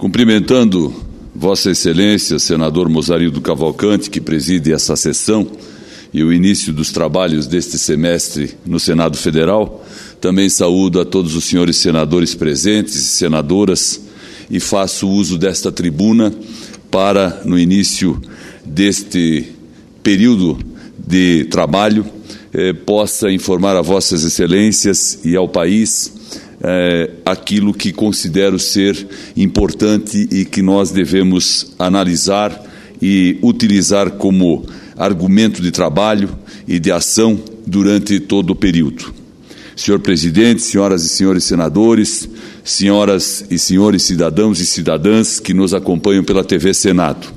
Cumprimentando Vossa Excelência, senador Mozarildo Cavalcante, que preside essa sessão e o início dos trabalhos deste semestre no Senado Federal, também saúdo a todos os senhores senadores presentes e senadoras e faço uso desta tribuna para, no início deste período de trabalho, possa informar a Vossas Excelências e ao país aquilo que considero ser importante e que nós devemos analisar e utilizar como argumento de trabalho e de ação durante todo o período. Senhor Presidente, senhoras e senhores senadores, senhoras e senhores cidadãos e cidadãs que nos acompanham pela TV Senado.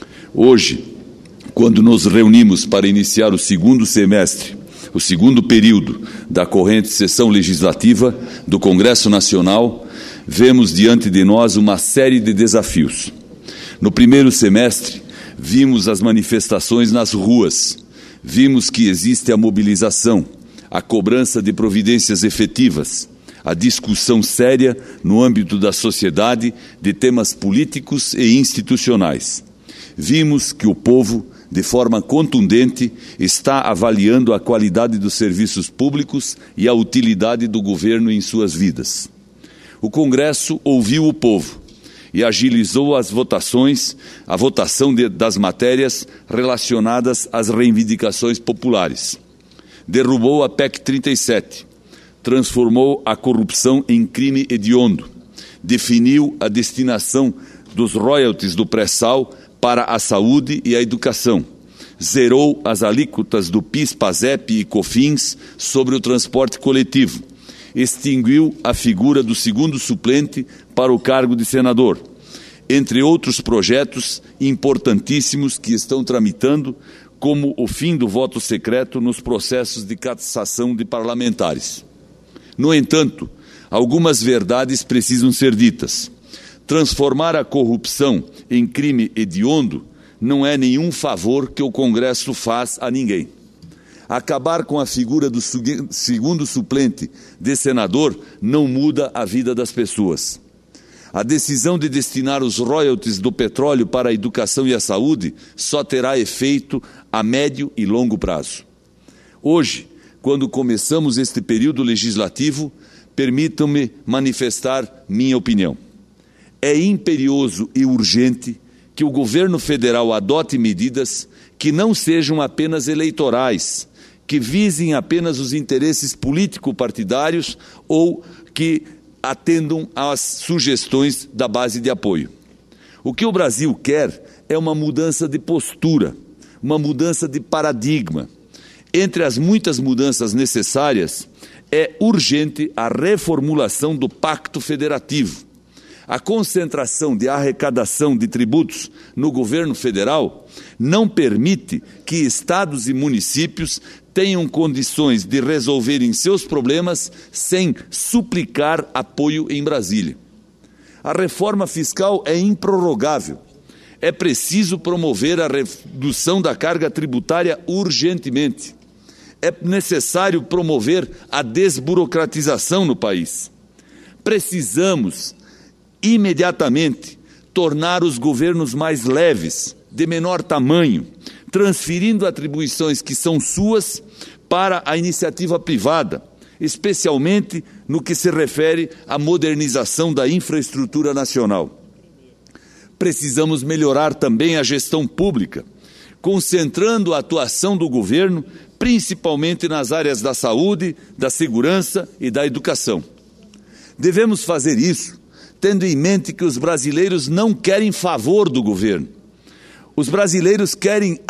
Hoje, quando nos reunimos para iniciar o segundo semestre, o segundo período da corrente sessão legislativa do Congresso Nacional, vemos diante de nós uma série de desafios. No primeiro semestre, vimos as manifestações nas ruas, vimos que existe a mobilização, a cobrança de providências efetivas, a discussão séria no âmbito da sociedade de temas políticos e institucionais. Vimos que o povo, de forma contundente, está avaliando a qualidade dos serviços públicos e a utilidade do governo em suas vidas. O Congresso ouviu o povo e agilizou as votações, a votação das matérias relacionadas às reivindicações populares. Derrubou a PEC 37, transformou a corrupção em crime hediondo, definiu a destinação dos royalties do pré-sal para a saúde e a educação, zerou as alíquotas do PIS, PASEP e COFINS sobre o transporte coletivo, extinguiu a figura do segundo suplente para o cargo de senador, entre outros projetos importantíssimos que estão tramitando, como o fim do voto secreto nos processos de cassação de parlamentares. No entanto, algumas verdades precisam ser ditas. Transformar a corrupção em crime hediondo não é nenhum favor que o Congresso faz a ninguém. Acabar com a figura do segundo suplente de senador não muda a vida das pessoas. A decisão de destinar os royalties do petróleo para a educação e a saúde só terá efeito a médio e longo prazo. Hoje, quando começamos este período legislativo, permitam-me manifestar minha opinião. É imperioso e urgente que o governo federal adote medidas que não sejam apenas eleitorais, que visem apenas os interesses político-partidários ou que atendam às sugestões da base de apoio. O que o Brasil quer é uma mudança de postura, uma mudança de paradigma. Entre as muitas mudanças necessárias, é urgente a reformulação do Pacto Federativo. A concentração de arrecadação de tributos no governo federal não permite que estados e municípios tenham condições de resolverem seus problemas sem suplicar apoio em Brasília. A reforma fiscal é improrrogável. É preciso promover a redução da carga tributária urgentemente. É necessário promover a desburocratização no país. Precisamos imediatamente tornar os governos mais leves, de menor tamanho, transferindo atribuições que são suas para a iniciativa privada, especialmente no que se refere à modernização da infraestrutura nacional. Precisamos melhorar também a gestão pública, concentrando a atuação do governo principalmente nas áreas da saúde, da segurança e da educação. Devemos fazer isso tendo em mente que os brasileiros não querem favor do governo. Os brasileiros querem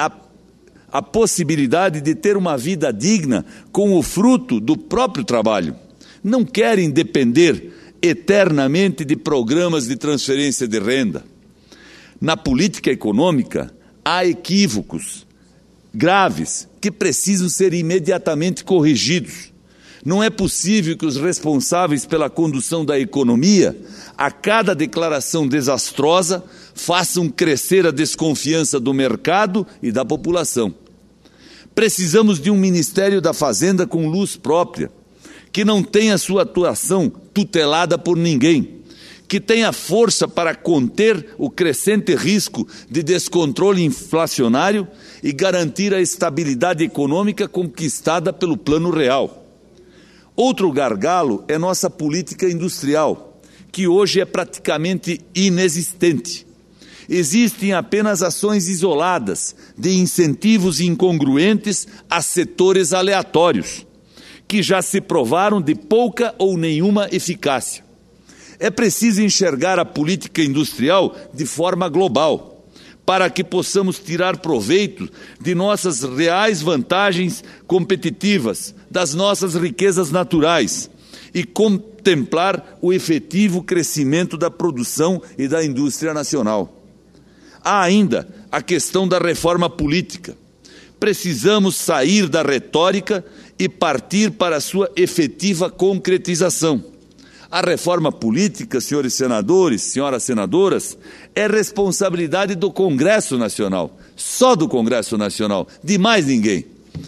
a possibilidade de ter uma vida digna com o fruto do próprio trabalho. Não querem depender eternamente de programas de transferência de renda. Na política econômica, há equívocos graves que precisam ser imediatamente corrigidos. Não é possível que os responsáveis pela condução da economia, a cada declaração desastrosa, façam crescer a desconfiança do mercado e da população. Precisamos de um Ministério da Fazenda com luz própria, que não tenha sua atuação tutelada por ninguém, que tenha força para conter o crescente risco de descontrole inflacionário e garantir a estabilidade econômica conquistada pelo Plano Real. Outro gargalo é nossa política industrial, que hoje é praticamente inexistente. Existem apenas ações isoladas de incentivos incongruentes a setores aleatórios, que já se provaram de pouca ou nenhuma eficácia. É preciso enxergar a política industrial de forma global, para que possamos tirar proveito de nossas reais vantagens competitivas, das nossas riquezas naturais e contemplar o efetivo crescimento da produção e da indústria nacional. Há ainda a questão da reforma política. Precisamos sair da retórica e partir para a sua efetiva concretização. A reforma política, senhores senadores, senhoras senadoras, é responsabilidade do Congresso Nacional, só do Congresso Nacional, de mais ninguém.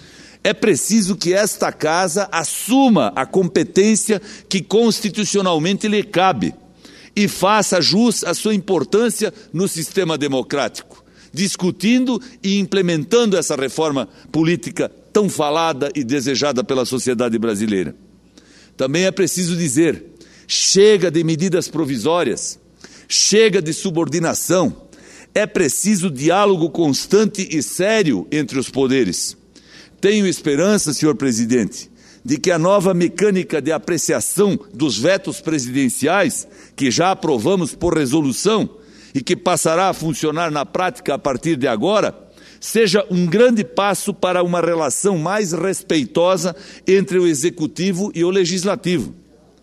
É preciso que esta Casa assuma a competência que constitucionalmente lhe cabe e faça jus à sua importância no sistema democrático, discutindo e implementando essa reforma política tão falada e desejada pela sociedade brasileira. Também é preciso dizer: chega de medidas provisórias, chega de subordinação, é preciso diálogo constante e sério entre os poderes. Tenho esperança, senhor presidente, de que a nova mecânica de apreciação dos vetos presidenciais, que já aprovamos por resolução e que passará a funcionar na prática a partir de agora, seja um grande passo para uma relação mais respeitosa entre o Executivo e o Legislativo.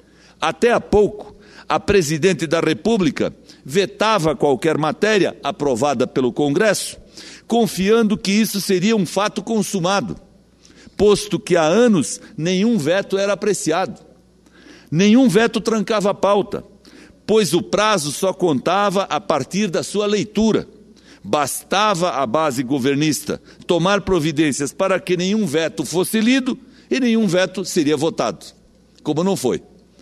Até há pouco, a Presidente da República vetava qualquer matéria aprovada pelo Congresso, confiando que isso seria um fato consumado, posto que há anos nenhum veto era apreciado. Nenhum veto trancava a pauta, pois o prazo só contava a partir da sua leitura. Bastava a base governista tomar providências para que nenhum veto fosse lido e nenhum veto seria votado, como não foi.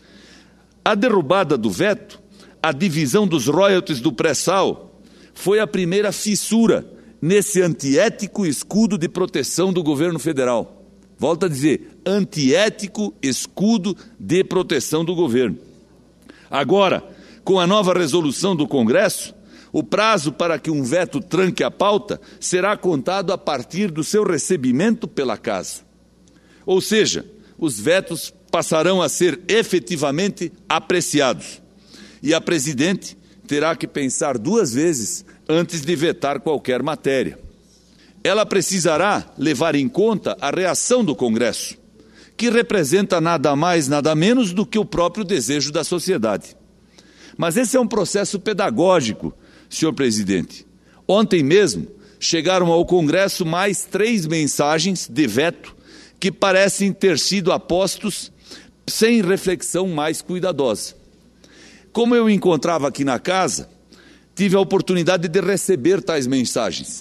A derrubada do veto, a divisão dos royalties do pré-sal, foi a primeira fissura nesse antiético escudo de proteção do governo federal. Volto a dizer, antiético escudo de proteção do governo. Agora, com a nova resolução do Congresso, o prazo para que um veto tranque a pauta será contado a partir do seu recebimento pela Casa. Ou seja, os vetos passarão a ser efetivamente apreciados. E a Presidente terá que pensar duas vezes antes de vetar qualquer matéria. Ela precisará levar em conta a reação do Congresso, que representa nada mais, nada menos do que o próprio desejo da sociedade. Mas esse é um processo pedagógico, senhor presidente. Ontem mesmo chegaram ao Congresso mais 3 mensagens de veto que parecem ter sido apostos sem reflexão mais cuidadosa. Como eu encontrava aqui na casa, tive a oportunidade de receber tais mensagens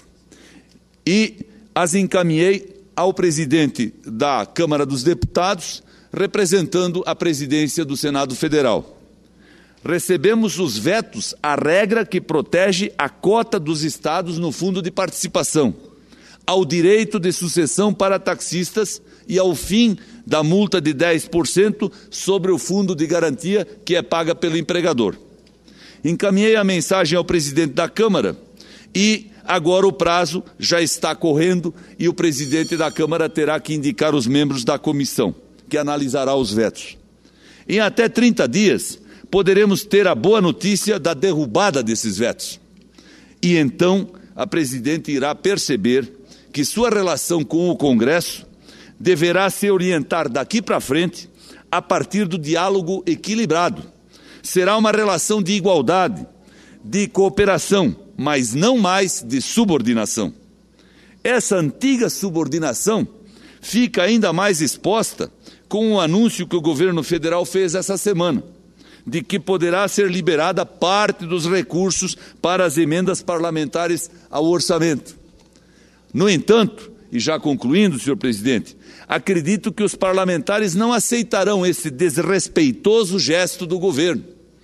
e as encaminhei ao presidente da Câmara dos Deputados, representando a presidência do Senado Federal. Recebemos os vetos à regra que protege a cota dos estados no fundo de participação, ao direito de sucessão para taxistas e ao fim da multa de 10% sobre o fundo de garantia que é paga pelo empregador. Encaminhei a mensagem ao presidente da Câmara e agora o prazo já está correndo e o presidente da Câmara terá que indicar os membros da comissão, que analisará os vetos. Em até 30 dias, poderemos ter a boa notícia da derrubada desses vetos. E então a Presidente irá perceber que sua relação com o Congresso deverá se orientar daqui para frente a partir do diálogo equilibrado. Será uma relação de igualdade, de cooperação, mas não mais de subordinação. Essa antiga subordinação fica ainda mais exposta com o anúncio que o governo federal fez essa semana, de que poderá ser liberada parte dos recursos para as emendas parlamentares ao orçamento. No entanto, e já concluindo, senhor presidente, acredito que os parlamentares não aceitarão esse desrespeitoso gesto do governo.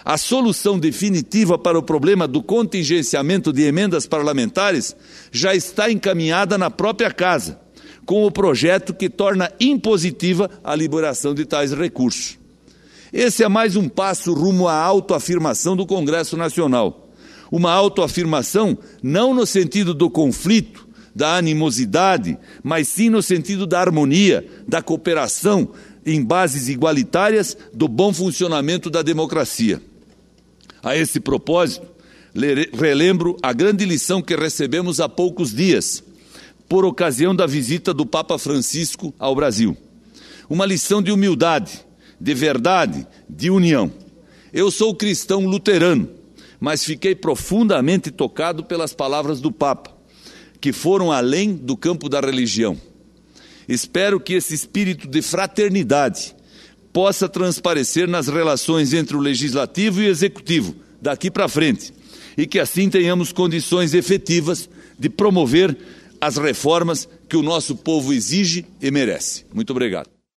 A solução definitiva para o problema do contingenciamento de emendas parlamentares já está encaminhada na própria Casa, com o projeto que torna impositiva a liberação de tais recursos. Esse é mais um passo rumo à autoafirmação do Congresso Nacional. Uma autoafirmação não no sentido do conflito, da animosidade, mas sim no sentido da harmonia, da cooperação em bases igualitárias, do bom funcionamento da democracia. A esse propósito, relembro a grande lição que recebemos há poucos dias, por ocasião da visita do Papa Francisco ao Brasil. Uma lição de humildade, de verdade, de união. Eu sou cristão luterano, mas fiquei profundamente tocado pelas palavras do Papa, que foram além do campo da religião. Espero que esse espírito de fraternidade possa transparecer nas relações entre o Legislativo e o Executivo, daqui para frente, e que assim tenhamos condições efetivas de promover as reformas que o nosso povo exige e merece. Muito obrigado.